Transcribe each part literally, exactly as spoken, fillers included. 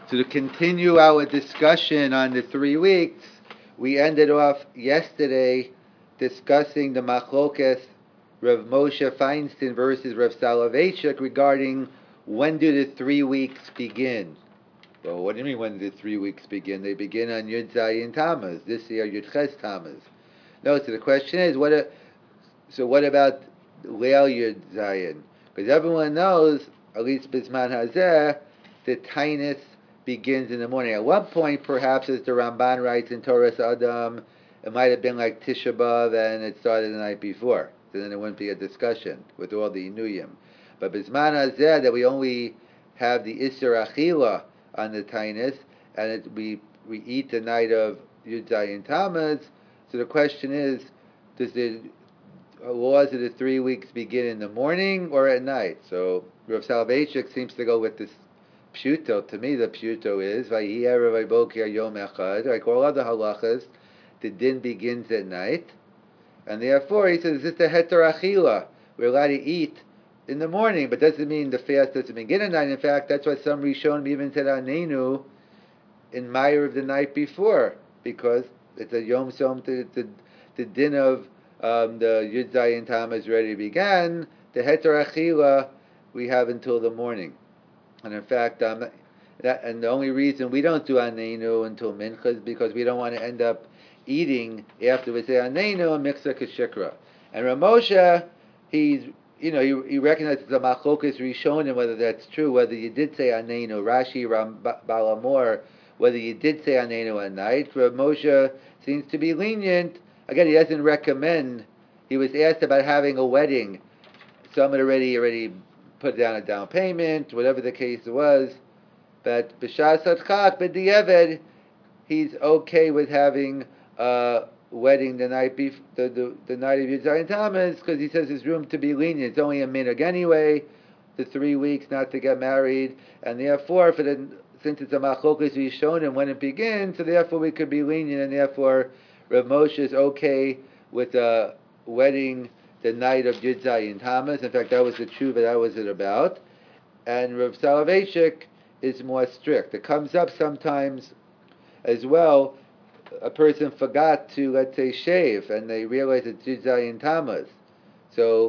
So to continue our discussion on the three weeks, we ended off yesterday discussing the Machlokes Rav Moshe Feinstein versus Rav Soloveitchik regarding when do the three weeks begin. Well, what do you mean when do the three weeks begin? They begin on Yud Zayin Tammuz. This year Yud Ches Tammuz. No, so the question is, what? A, so what about Leil Yud Zayin? Because everyone knows, at least Bisman Hazeh, the Tainus begins in the morning. At one point, perhaps, as the Ramban writes in Torah's Adam, it might have been like Tisha B'Av and it started the night before. So then it wouldn't be a discussion with all the Inuyim. But Bisman Hazeh, that we only have the Isser Achila on the Tainus, and it, we we eat the night of Yud Zayin Tammuz. So the question is, does the laws of the three weeks begin in the morning or at night? So Rav Soloveitchik seems to go with this pshuto. To me, the pshuto is Vayi erev boker yom echad. Like all other halachas, the din begins at night, and therefore he says this is the heter achila. We're allowed to eat in the morning, but doesn't mean the fast doesn't begin at night. In fact, that's why some Rishonim even said Anenu in Meir of the night before, because it's a Yom Som, the, the, the din of um, the Yud Zayin Tammuz already began. The Heter Achila we have until the morning. And in fact, um, that, and the only reason we don't do Anenu until Mincha is because we don't want to end up eating after we say Anenu and Miksa Kashikra. And Ramosha, he's you know, he, he recognizes the Machlokas Rishonim, whether that's true, whether you did say Anenu, Rashi, Ram, Balamor, whether you did say Anenu at night. Rav Moshe seems to be lenient. Again, he doesn't recommend. He was asked about having a wedding. Someone already already put down a down payment, whatever the case was. But B'shas Hadchak, B'di'eved, he's okay with having a wedding the night before, the, the, the night of Yud Zayin Tammuz, because he says there's room to be lenient. It's only a minhag anyway, the three weeks not to get married, and therefore, for the, since it's a machlokas rishonim when it begins, so therefore we could be lenient, and therefore Rav Moshe is okay with a wedding the night of Yud Zayin Tammuz. In fact, that was the tshuva that was it about. And Rav Soloveitchik is more strict. It comes up sometimes as well. A person forgot to, let's say, shave, and they realize it's Yud Zayin Tammuz. So,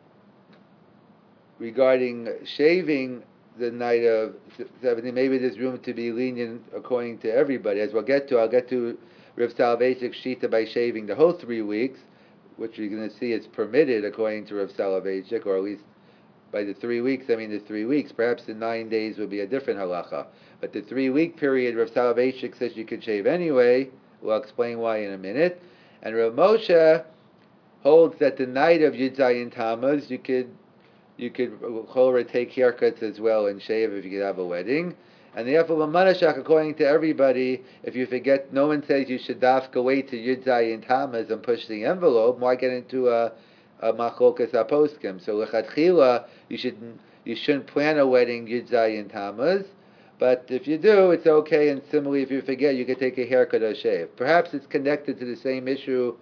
regarding shaving the night of seventeen, maybe there's room to be lenient according to everybody. As we'll get to, I'll get to Rav Soloveitchik Shita by shaving the whole three weeks, which you're going to see is permitted according to Rav Soloveitchik, or at least by the three weeks, I mean the three weeks. Perhaps the nine days would be a different halacha. But the three-week period, Rav Soloveitchik says you could shave anyway. We'll explain why in a minute. And Rav Moshe holds that the night of Yud Zayin Tammuz, you could you could take haircuts as well and shave if you could have a wedding. And therefore, Lamanashach, according to everybody, if you forget, no one says you should dafka wait to Yud Zayin Tammuz and push the envelope. Why get into a, a machlokas aposkim? So lechatchila, you should you shouldn't plan a wedding Yud Zayin Tammuz. But if you do, it's okay, and similarly, if you forget, you can take a haircut or shave. Perhaps it's connected to the same issue,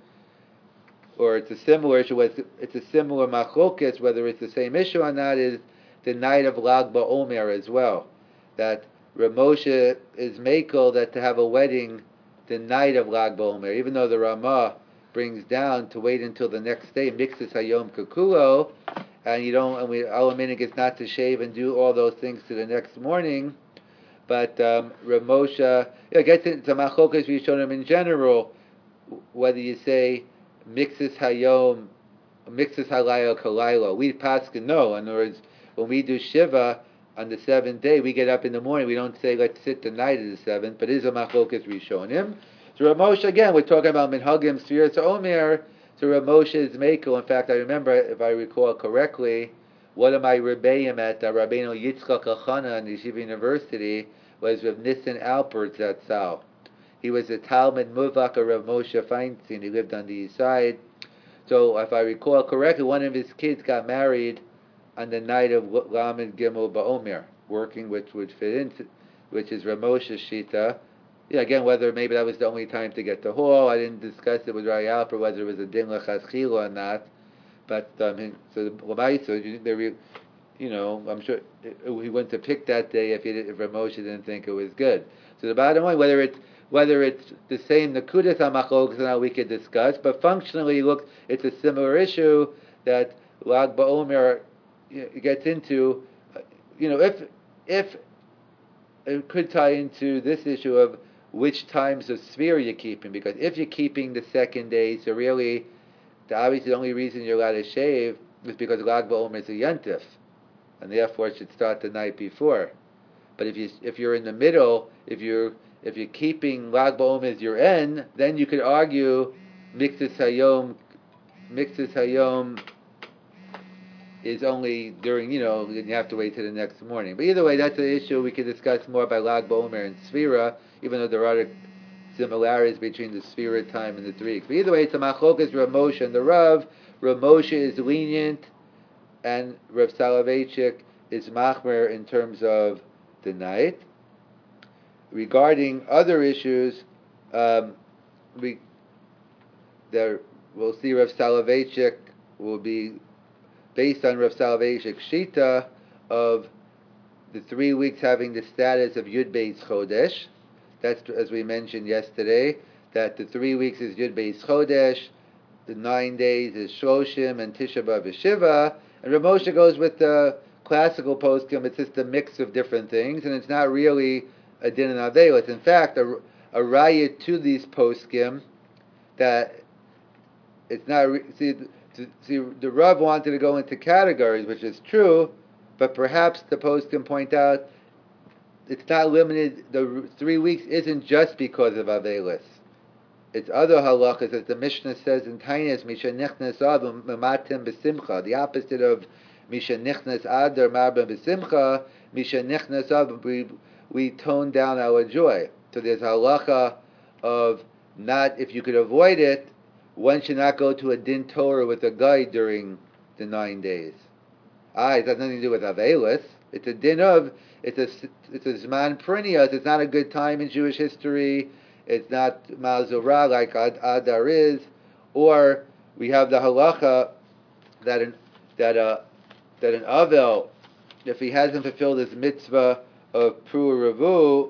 or it's a similar issue, it's a similar machlokas, whether it's the same issue or not, is the night of Lag BaOmer as well. That Rav Moshe is makel that to have a wedding the night of Lag BaOmer, even though the Ramah brings down to wait until the next day, mixes Hayom Kakulo, and you don't, and we, our minig is not to shave and do all those things to the next morning. But um, Rav Moshe, yeah, I guess it's a machlokas rishonim in general, whether you say mixes hayom, mixes halayla kalayla. We paskin no. In other words, when we do shiva on the seventh day, we get up in the morning. We don't say let's sit the night of the seventh, but it is a machlokas rishonim. So Rav Moshe, again, we're talking about minhagim sfiras omer. So Rav Moshe is mekel. In fact, I remember, if I recall correctly, one of my rebbeim at uh, Rabbeinu Yitzchak Achana in Yeshiva University was Rav Nissen Alpert Zatzal. He was a Talmud Muvak of Rav Moshe Feinstein. He lived on the east side. So if I recall correctly, one of his kids got married on the night of Lamed Gimel Ba'omer, working, which would fit into, which is Rav Moshe's Shita. Yeah, again, whether maybe that was the only time to get the hall. I didn't discuss it with Ray Alpert, whether it was a din l'chaschila or not. But um, so the so they you know, I'm sure he wouldn't have picked that day if he did, if Rav Moshe didn't think it was good. So the bottom line, whether it's whether it's the same Nakudas HaMachlokas now we could discuss, but functionally, look, it's a similar issue that Lag BaOmer gets into. You know, if if it could tie into this issue of which times of sphere you're keeping, because if you're keeping the second day, so really, the obviously the only reason you're allowed to shave is because Lag BaOmer is a Yontif, and therefore it should start the night before. But if you if you're in the middle, if you're if you're keeping Lag BaOmer as your end, then you could argue Mixus Hayom Mixus Hayom is only during, you know, you have to wait till the next morning. But either way, that's an issue we could discuss more by Lag BaOmer and Sfira, even though there are other similarities between the Sfira time and the three weeks. But either way, it's a machlokas Rav Moshe and the Rav. Rav Moshe is lenient, and Rav Soloveitchik is machmer in terms of the night. Regarding other issues, um, we there we'll see Rav Soloveitchik will be based on Rav Soloveitchik's shita of the three weeks having the status of Yud Beis Chodesh. That's, as we mentioned yesterday, that the three weeks is Yud Beis Chodesh, the nine days is Shloshim and Tisha B'Av is Shiva, and Rav Moshe goes with the classical poskim. It's just a mix of different things, and it's not really a din and avelis. In fact, a, a raya to these poskim that it's not see. To, see, the Rav wanted to go into categories, which is true, but perhaps the post can point out it's not limited. The three weeks isn't just because of Avelis. It's other halachas, as the Mishnah says in Tainis, Misha Nichnas Adam Mamatim B'Simcha. The opposite of Misha Nichnas Adar Marbim B'Simcha, Misha Nichnas Adam, we, we tone down our joy. So there's halacha of not, if you could avoid it, one should not go to a din Torah with a guy during the nine days. Ah, it has nothing to do with Avelis. It's a din of, it's a, it's a Zman Prinias. It's not a good time in Jewish history. It's not Mazurah like Ad, Adar is. Or we have the halacha that an, that a, that an Avel, if he hasn't fulfilled his mitzvah of Pru Ravu,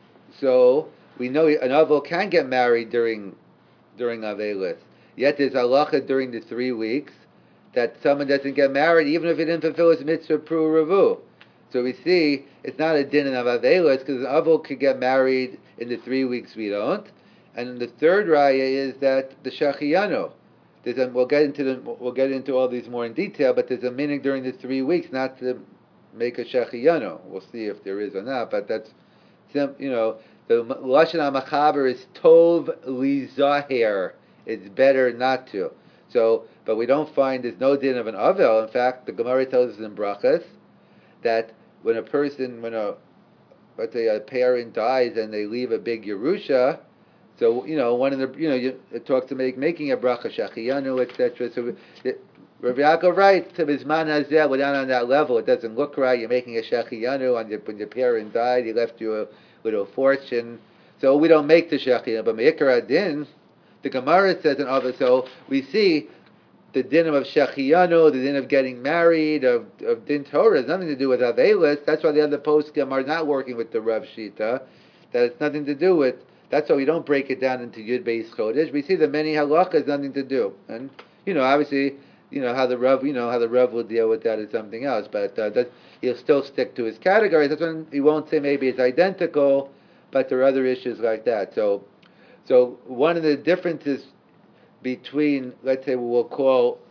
so we know an Avel can get married during during Avelis. Yet there's halacha during the three weeks that someone doesn't get married even if he didn't fulfill his mitzvah Pru Ravu. So we see it's not a din of Avelis because an Avel could get married in the three weeks we don't. And the third raya is that the Shachiyano. There's a, we'll get into the, we'll get into all these more in detail, but there's a meaning during the three weeks not to make a Shachiyano. We'll see if there is or not, but that's, you know, the Lashon HaMachaber is Tov Lizaher. It's better not to. So, but we don't find there's no din of an Avel. In fact, the Gemara tells us in Brachas that when a person, when a, let's say a parent dies and they leave a big Yerusha, so, you know, one of the, you know, you, it talks to make, making a bracha, Shachiyanu, et cetera. So, it, Rav Yaakov writes, to Bizman Hazeh, we're down on that level. It doesn't look right. You're making a Shachiyanu on your, when your parent died, he left you a little fortune. So we don't make the Shachiyanu. But Me'ikar Adin, the Gemara says in other, so we see the din of Shachiyanu, the din of getting married, of, of din Torah, has nothing to do with Avelis. That's why the other poskim are not working with the Rav Shita. That it's nothing to do with. That's why we don't break it down into Yud Beis Chodesh. We see that many halachas has nothing to do, and you know, obviously, you know how the Rav, you know how the Rav will deal with that is something else. But uh, that, he'll still stick to his categories. That's when he won't say maybe it's identical, but there are other issues like that. So, so one of the differences between, let's say, what we'll call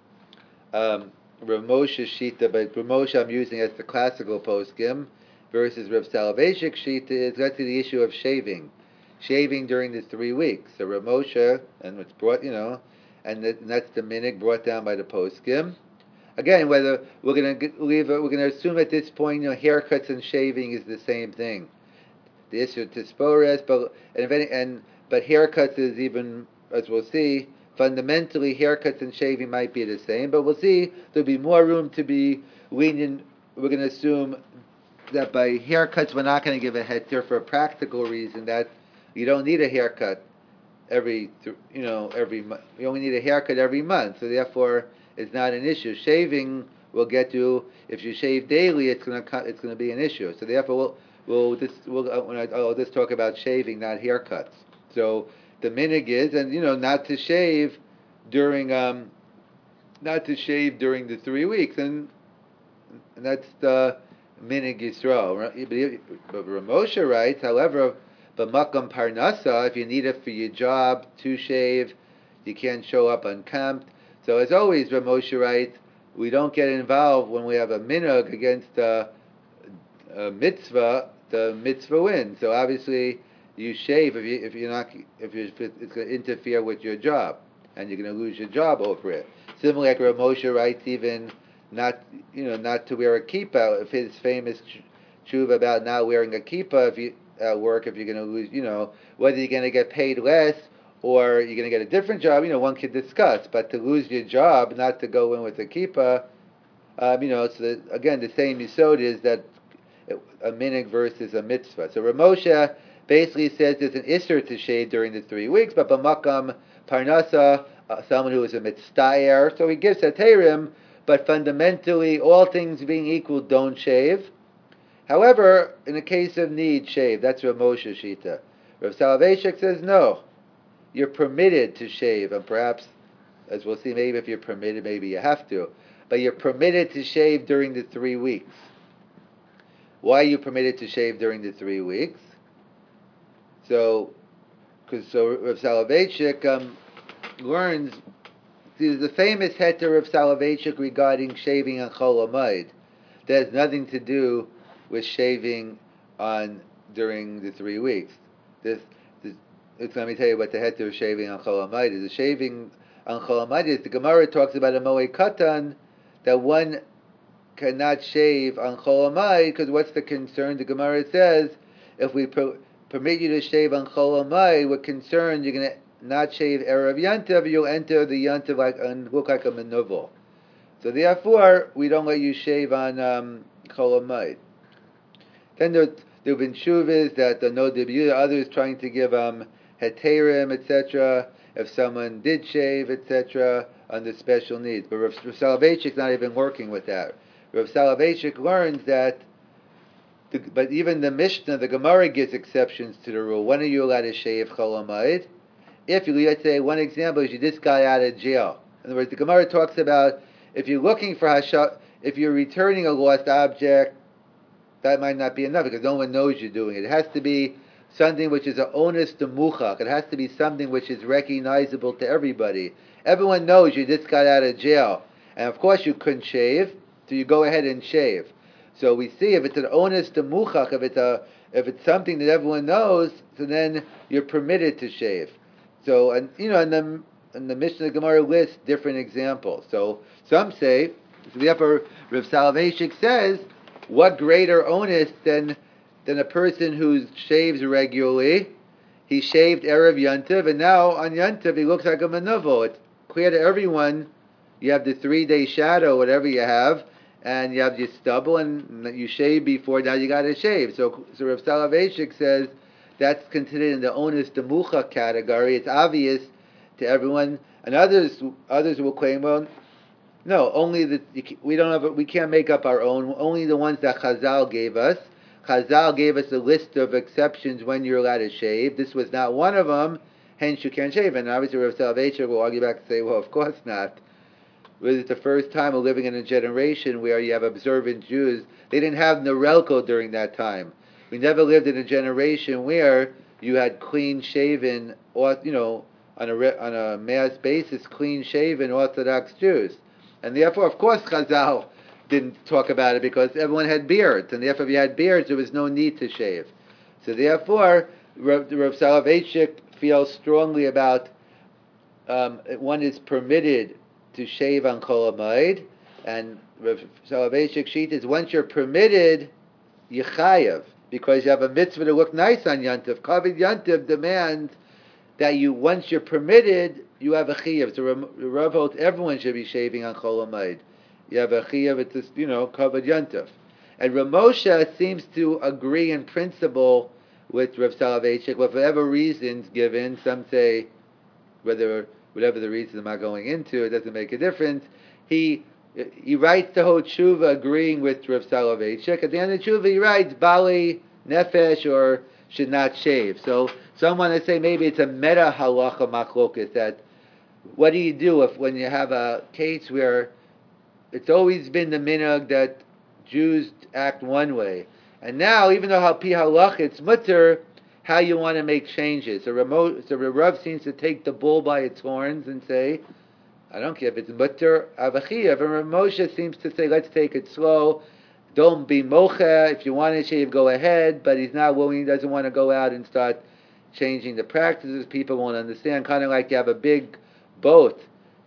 um, Rav Moshe's Shita, but Rav Moshe I'm using as the classical poskim, versus Rav Soloveitchik's Shita is, let's say, the issue of shaving. Shaving during the three weeks. So Rav Moshe, and it's brought, you know, and, that, and that's the minig brought down by the poskim. Again, whether we're going to leave, it, we're going to assume at this point, you know, haircuts and shaving is the same thing. The issue of tispores, but and, if any, and but haircuts is even, as we'll see, fundamentally haircuts and shaving might be the same. But we'll see there'll be more room to be lenient. We're going to assume that by haircuts we're not going to give a heter for a practical reason that you don't need a haircut every, you know, every month. You only need a haircut every month, so therefore it's not an issue. Shaving, we'll get to if you shave daily, it's gonna it's gonna be an issue. So therefore, we'll we'll just we'll uh, when I, I'll just talk about shaving, not haircuts. So the minig is, and you know, not to shave during um, not to shave during the three weeks, and, and that's the minig Yisrael. But Ramosha writes, however, but makam parnasa, if you need it for your job to shave, you can't show up unkempt. So as always, Ramosha writes, we don't get involved when we have a minog against a, a mitzvah. The mitzvah wins. So obviously, you shave if you if you're not if, you, if it's going to interfere with your job, and you're going to lose your job over it. Similarly, like Ramosha writes, even not you know not to wear a kippah. If his famous tshuva about not wearing a kippah if you at work, if you're going to lose, you know, whether you're going to get paid less or you're going to get a different job, you know, one can discuss. But to lose your job, not to go in with a kippah, um, you know, so that, again, the same yisod is that a minig versus a mitzvah. So Ramosha basically says there's an isser to shave during the three weeks, but b'makam parnasa, uh, someone who is a mitztayer, so he gives heterim, but fundamentally, all things being equal, don't shave. However, in the case of need, shave. That's Rav Moshe Shita. Rav Soloveitchik says no. You're permitted to shave, and perhaps, as we'll see, maybe if you're permitted, maybe you have to. But you're permitted to shave during the three weeks. Why are you permitted to shave during the three weeks? So, because so Rav Soloveitchik um, learns, there's the famous heter of Soloveitchik regarding shaving on Chol Hamoed. That has nothing to do with shaving on during the three weeks. This, this it's, let me tell you what the heter of shaving on Chol Hamoed is. The shaving on Chol Hamoed is, the Gemara talks about a Moed Katan, that one cannot shave on Chol Hamoed, because what's the concern? The Gemara says, if we per, permit you to shave on Chol Hamoed, we're concerned you're going to not shave Erev Yantav, you'll enter the Yantav like, and look like a menuvel. So therefore, we don't let you shave on um, Chol Hamoed. Then there, there have been shuvas that the no debut, others trying to give um, heterim, et cetera, if someone did shave, et cetera, under special needs. But Rav, Rav Soloveitchik's not even working with that. Rav Soloveitchik learns that, the, but even the Mishnah, the Gemara gives exceptions to the rule. When are you allowed to shave Chol Hamoed? If you, let's say, one example is you just got out of jail. In other words, the Gemara talks about if you're looking for hasha, if you're returning a lost object, that might not be enough because no one knows you're doing it. It has to be something which is an onus demuchach. It has to be something which is recognizable to everybody. Everyone knows you just got out of jail. And of course you couldn't shave, so you go ahead and shave. So we see if it's an onus demuchach, if it's a if it's something that everyone knows, so then you're permitted to shave. So and you know, and the and the Mishnah Gemara lists different examples. So some say, so therefore Rav Soloveitchik says, what greater onus than than a person who shaves regularly? He shaved Erev Yantav, and now on Yantav he looks like a menuvel. It's clear to everyone. You have the three-day shadow, whatever you have, and you have your stubble, and you shave before. Now you got to shave. So, so Rav Soloveitchik says that's considered in the onus demucha category. It's obvious to everyone, and others others will claim, well, no, only the we don't have we can't make up our own. Only the ones that Chazal gave us. Chazal gave us a list of exceptions when you're allowed to shave. This was not one of them. Hence, you can't shave. And obviously, Rav Soloveitchik will argue back and say, well, of course not. Was it the first time we're living in a generation where you have observant Jews? They didn't have Norelco during that time. We never lived in a generation where you had clean-shaven, or you know, on a on a mass basis, clean-shaven Orthodox Jews. And therefore, of course, Chazal didn't talk about it because everyone had beards, and therefore, if you had beards, there was no need to shave. So therefore, Rav, Rav Soloveitchik feels strongly about um, one is permitted to shave on Chol Hamoed, and Rav Soloveitchik sheet is once you're permitted, you chayav, because you have a mitzvah to look nice on Yantav. Kavod Yantav demands that you, once you're permitted, you have a chiyav. So Rav holds everyone should be shaving on Chol Hamoed. You have a chiyav, it's just, you know, Kavod Yantav. And Rav Moshe seems to agree in principle with Rav Soloveitchik, but for whatever reasons given, some say, whether whatever the reason I'm not going into, it doesn't make a difference. He he writes the whole tshuva agreeing with Rav Soloveitchik. At the end of the tshuva, he writes Bali Nefesh or should not shave. So someone to say maybe it's a meta halacha machlokas that what do you do if when you have a case where it's always been the minhag that Jews act one way, and now even though how pi halach it's mutter, how you want to make changes. So Ramo, so Rav seems to take the bull by its horns and say, I don't care if it's mutter avachiyav. And Rav Moshe seems to say, let's take it slow. Don't be mocha. If you want to shave, go ahead. But he's not willing. He doesn't want to go out and start changing the practices. People won't understand. Kind of like you have a big boat.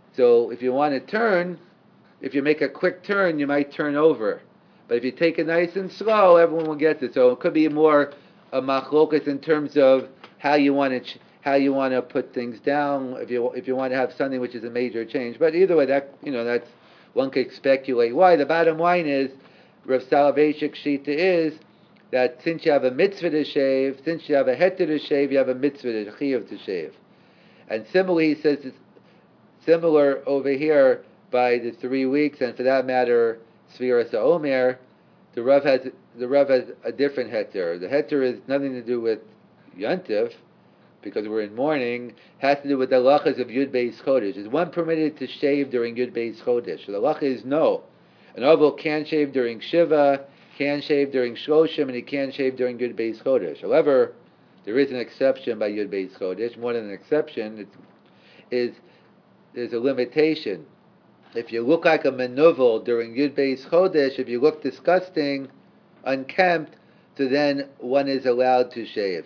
So if you want to turn, if you make a quick turn, you might turn over. But if you take it nice and slow, everyone will get it. So it could be more a machlokas in terms of how you want to ch- how you want to put things down. If you if you want to have something which is a major change, but either way, that you know that's one could speculate why. The bottom line is, Rav Soloveitchik shita is that since you have a mitzvah to shave, since you have a heter to shave, you have a mitzvah to chiyuv to shave. And similarly, he says it's similar over here by the three weeks, and for that matter, Sfiras HaOmer, the Rav has the Rav has a different heter. The heter is nothing to do with Yontif, because we're in mourning. Has to do with the halachas of Yud Beis Chodesh. Is one permitted to shave during Yud Beis Chodesh? So the halacha is no. An oval can shave during Shiva, can shave during Shloshim, and he can shave during Yud Beis Chodesh. However, there is an exception by Yud Beis Chodesh. More than an exception, it is there's a limitation. If you look like a menuvel during Yud Beis Chodesh, if you look disgusting, unkempt, so then one is allowed to shave.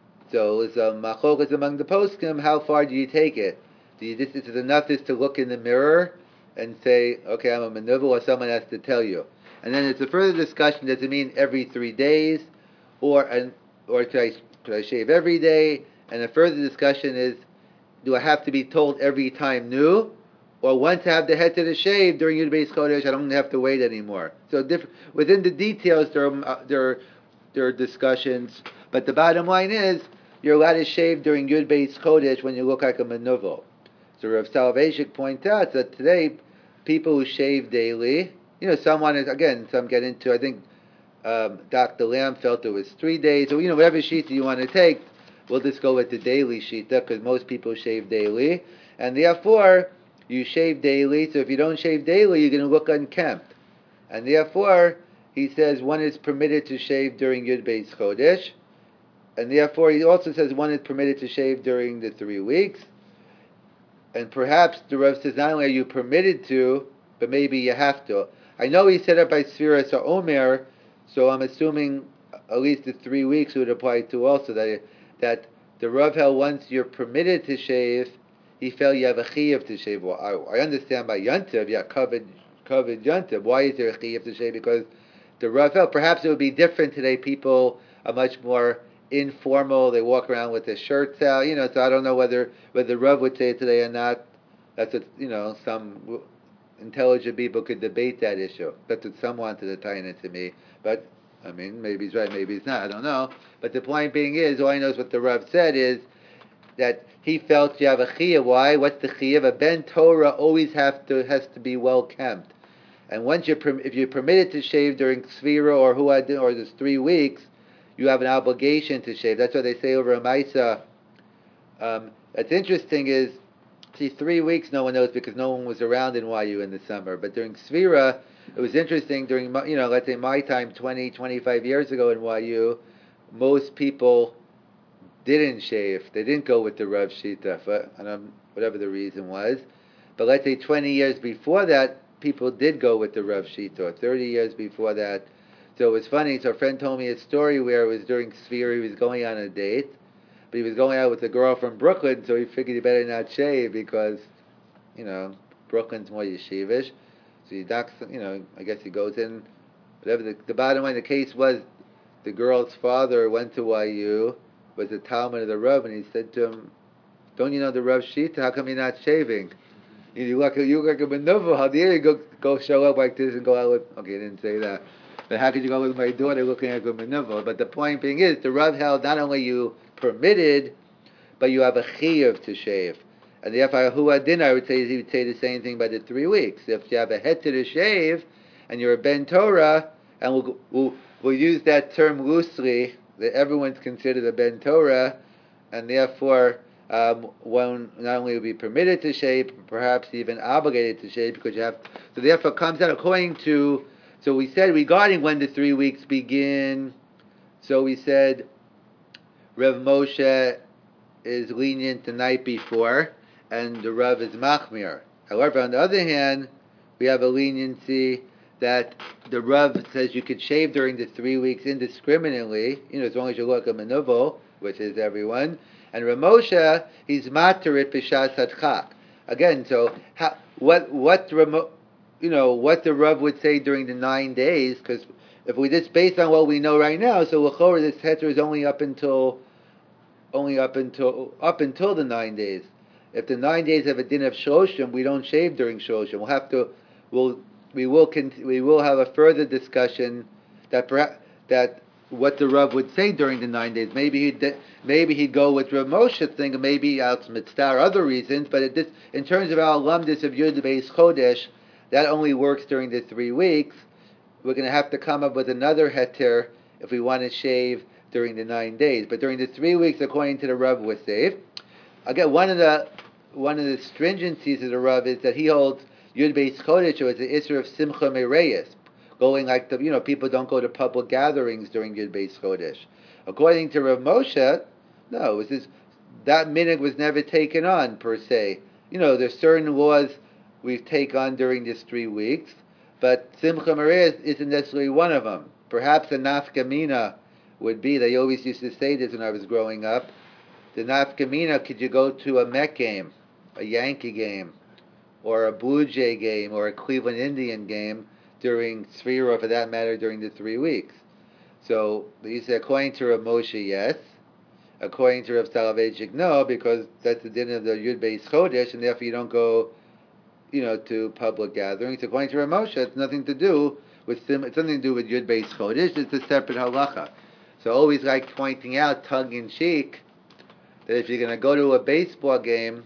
So it's a machlokas among the poskim. How far do you take it? Do you just, is it enough just to look in the mirror and say, okay, I'm a menuvel, or someone has to tell you? And then it's a further discussion. Does it mean every three days, or and or should I should I shave every day? And a further discussion is, do I have to be told every time new? Or once I have the head to the shave during Yud Beis Chodesh, I don't have to wait anymore. So different, within the details, there are, uh, there, are, there are discussions. But the bottom line is, you're allowed to shave during Yud Beis Chodesh when you look like a menuvel. So Rav Soloveitchik points out that today, people who shave daily, you know, someone is, again, some get into, I think um, Doctor Lamb felt it was three days, or, you know, whatever shita you want to take, we'll just go with the daily shita, because most people shave daily. And therefore, you shave daily, so if you don't shave daily, you're going to look unkempt. And therefore, he says one is permitted to shave during Yud Beis Chodesh, and therefore he also says one is permitted to shave during the three weeks. And perhaps the Rav says not only are you permitted to, but maybe you have to. I know he said it by Sfiras HaOmer, so I'm assuming at least the three weeks would apply to also, that that the Rav held once you're permitted to shave, he felt you have a chiyuv to shave. Well, I, I understand by Yontiv, yeah, covered, covered Yontiv. Why is there a chiyuv to shave? Because the Rav felt perhaps it would be different today. People are much more informal. They walk around with their shirts out, you know. So I don't know whether whether the Rav would say it today or not. That's what, you know, some intelligent people could debate that issue. That's what some wanted to tie it to me. But I mean, maybe he's right, maybe he's not. I don't know. But the point being is, all I know is what the Rav said is that he felt you have a chiyuv. Why? What's the chiyuv? A ben Torah always have to has to be well kempt, and once you're if you're permitted to shave during Sfira or who I did, or there's three weeks, you have an obligation to shave. That's what they say over a Maisa. Um, that's interesting. Is see three weeks no one knows because no one was around in Y U in the summer. But during Sfira, it was interesting. During you know let's say my time twenty, twenty-five years ago in Y U, most people didn't shave. They didn't go with the Rav Shita, for, whatever the reason was. But let's say twenty years before that, people did go with the Rav Shita, or thirty years before that. So it was funny. So a friend told me a story where it was during Sfira, he was going on a date, but he was going out with a girl from Brooklyn, so he figured he better not shave because, you know, Brooklyn's more yeshivish. So he docks, you know, I guess he goes in, whatever the, the bottom line, the case was, the girl's father went to Y U, was the Talmud of the Rav, and he said to him, don't you know the Rav Shita? How come you're not shaving? You look, you look like a menuvel. How dare you go, go show up like this and go out with... Okay, I didn't say that. But how could you go with my daughter looking like a menuvel? But the point being is, the Rav held not only you permitted, but you have a chiyuv to shave. And the Hu Adin, I would say, he would say the same thing by the three weeks. If you have a heter to shave, and you're a Ben Torah, and we'll, we'll, we'll use that term loosely, that everyone's considered a Ben Torah, and therefore um, one not only will be permitted to shave, but perhaps even obligated to shave, because you have. So therefore, it comes out according to. So we said regarding when the three weeks begin. So we said Rav Moshe is lenient the night before, and the Rav is machmir. However, on the other hand, we have a leniency that the Rav says you could shave during the three weeks indiscriminately, you know, as long as you look at Menuvo, which is everyone. And Rav Moshe, he's materit b'shas hadchak. Again, so how, what what Ramo, you know what the Rav would say during the nine days? Because if we just based on what we know right now, so l'chorah this heter is only up until only up until up until the nine days. If the nine days have a din of shloshim, we don't shave during shloshim. We'll have to we'll we will we will have a further discussion that perhaps that what the Rav would say during the nine days. Maybe he'd maybe he'd go with Rav Moshe thing, maybe out mitzvah other reasons. But it, this, in terms of our alumnus of Yud Beis Chodesh, that only works during the three weeks. We're going to have to come up with another heter if we want to shave during the nine days. But during the three weeks, according to the Rav, we're safe. Again, one of the one of the stringencies of the Rav is that he holds Yud Beis Chodesh as the Isser of Simcha Mereyes, going like the, you know, people don't go to public gatherings during Yud Beis Chodesh. According to Rav Moshe, no, it was this, that minhag was never taken on per se. You know, there's certain laws we take on during these three weeks, but Simcha Mereyes isn't necessarily one of them. Perhaps a nafkamina would be, they always used to say this when I was growing up, the nafkamina, could you go to a Met game, a Yankee game, or a Blue Jay game, or a Cleveland Indian game during Sfira, or for that matter, during the three weeks? So, you say, according to Rav Moshe, yes. According to Rav Soloveitchik, no, because that's the din of the Yud Beis Chodesh, and therefore you don't go, you know, to public gatherings. According to Rav Moshe, it's nothing to do with sim. It's something to do with Yud Beis Chodesh. It's a separate halacha. So, always like pointing out, tongue in cheek, that if you're going to go to a baseball game,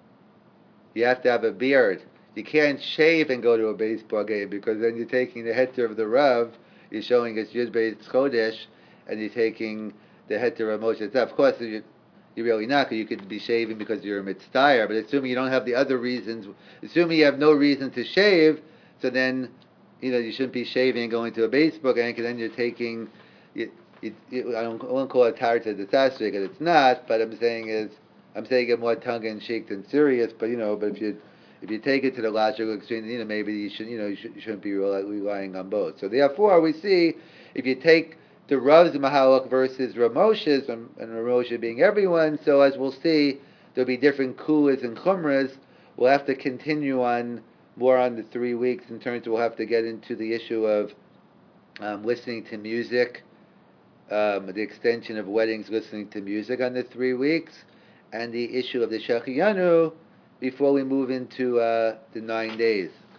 you have to have a beard. You can't shave and go to a baseball game, because then you're taking the heter of the Rav, you're showing it's Yud Beis Chodesh, and you're taking the heter of Moshe. Of course, you, you're really not, because you could be shaving because you're a mitzvah, but assuming you don't have the other reasons, assuming you have no reason to shave, so then, you know, you shouldn't be shaving and going to a baseball game, because then you're taking, you, you, you, I, don't, I won't call it tarta disaster, because it's not, but I'm saying is, I'm saying it more tongue-in-cheek than serious, but, you know, but if you if you take it to the logical extreme, you know, maybe you should, you know, you, should, you shouldn't be relying on both. So therefore, we see, if you take the Rav's Mahalach versus Rav Moshe's, and, and Rav Moshe being everyone, so as we'll see, there'll be different kulas and chumras. We'll have to continue on more on the three weeks in terms of, we'll have to get into the issue of um, listening to music, um, the extension of weddings listening to music on the three weeks, and the issue of the Shechiyanu before we move into uh, the nine days.